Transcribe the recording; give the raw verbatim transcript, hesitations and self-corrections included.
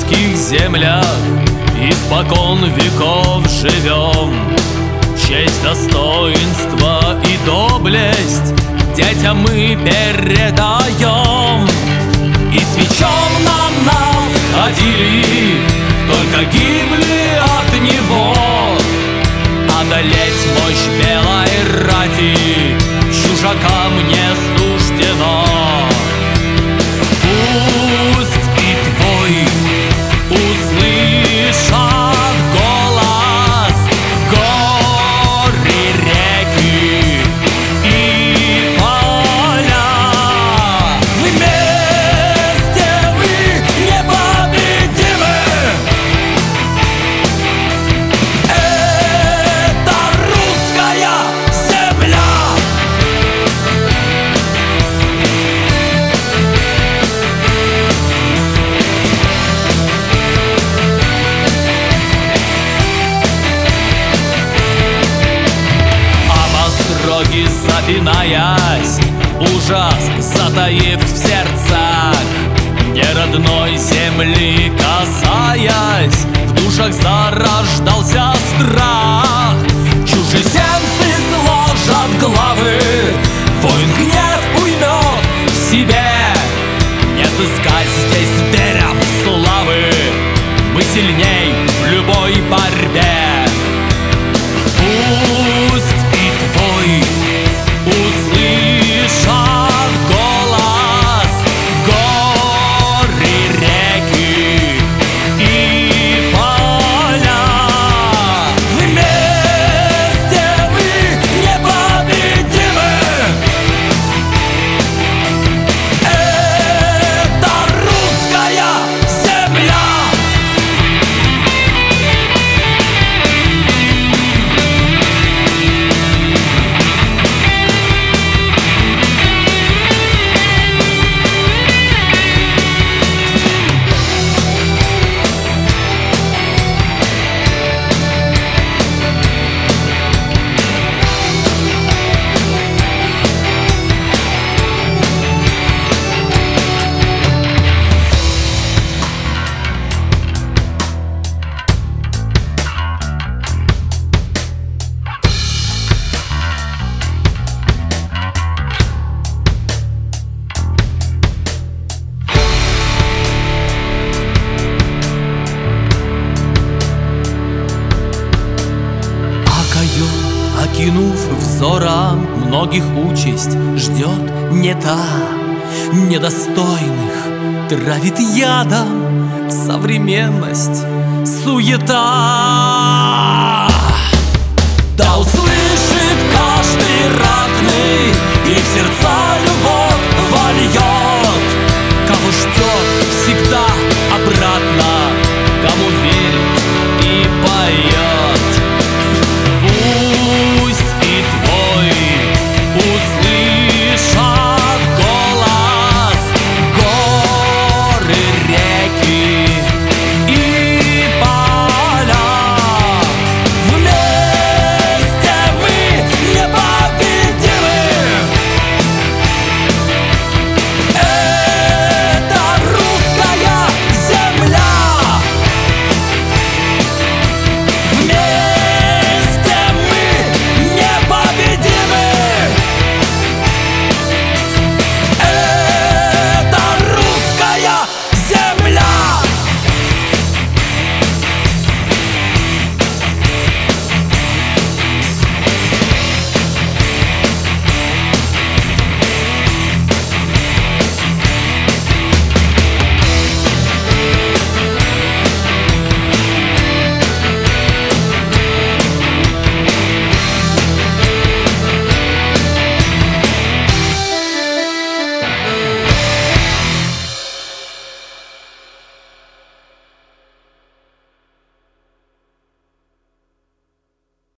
русских землях испокон веков живем. Честь, достоинство и доблесть детям мы передаем. И с мечом на нас ходили, только гибли от него. Одолеть мощь белой рати чужакам не суждено. Пусть и твой услышат голос горы, реки и поля. Вместе мы непобедимы. Это русская земля. Дороги запинаясь, ужас затаив в сердцах, неродной земли касаясь, в душах зарождался страх. Чужеземцы сложат главы, воин гнев уймет в себе. Не сыскать здесь зверям славы, мы сильней в любой борьбе. Пусть и твой услышат голос горы, реки и поля. Вместе мы непобедимы. Это русская земля. Окинув взором многих участь ждет не та, недостойных травит ядом современность, суета. Да услышит каждый ратный и в сердца любовь вольет.